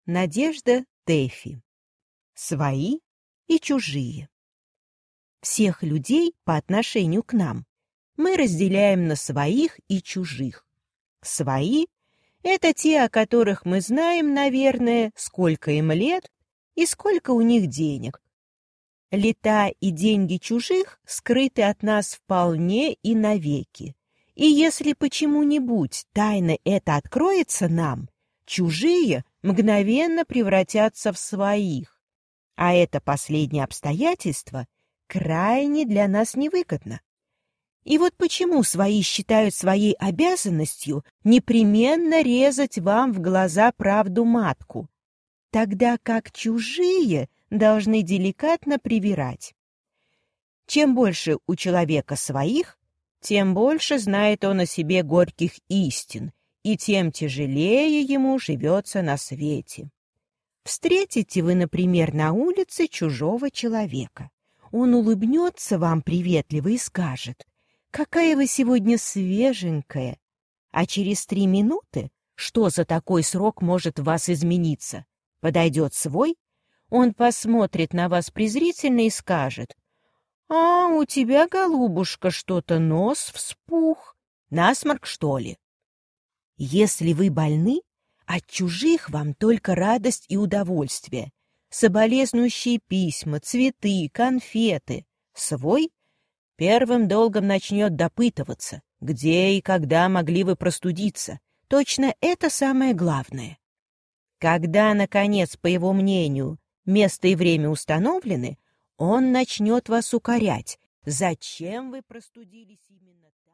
Надежда Тэффи. Свои и чужие. Всех людей по отношению к нам мы разделяем на своих и чужих. Свои — это те, о которых мы знаем, наверное, сколько им лет и сколько у них денег. Лета и деньги чужих скрыты от нас вполне и навеки. И если почему-нибудь тайна эта откроется нам, чужие мгновенно превратятся в своих. А это последнее обстоятельство крайне для нас невыгодно. И вот почему свои считают своей обязанностью непременно резать вам в глаза правду матку, тогда как чужие должны деликатно привирать. Чем больше у человека своих, тем больше знает он о себе горьких истин, и тем тяжелее ему живется на свете. Встретите вы, например, на улице чужого человека. Он улыбнется вам приветливо и скажет: «Какая вы сегодня свеженькая!» А через 3 минуты, что за такой срок может в вас измениться? Подойдет свой, он посмотрит на вас презрительно и скажет: «А, у тебя, голубушка, что-то нос вспух. Насморк, что ли?» Если вы больны, от чужих вам только радость и удовольствие. Соболезнующие письма, цветы, конфеты. Свой первым долгом начнет допытываться, где и когда могли вы простудиться. Точно это самое главное. Когда, наконец, по его мнению, место и время установлены, он начнет вас укорять. Зачем вы простудились именно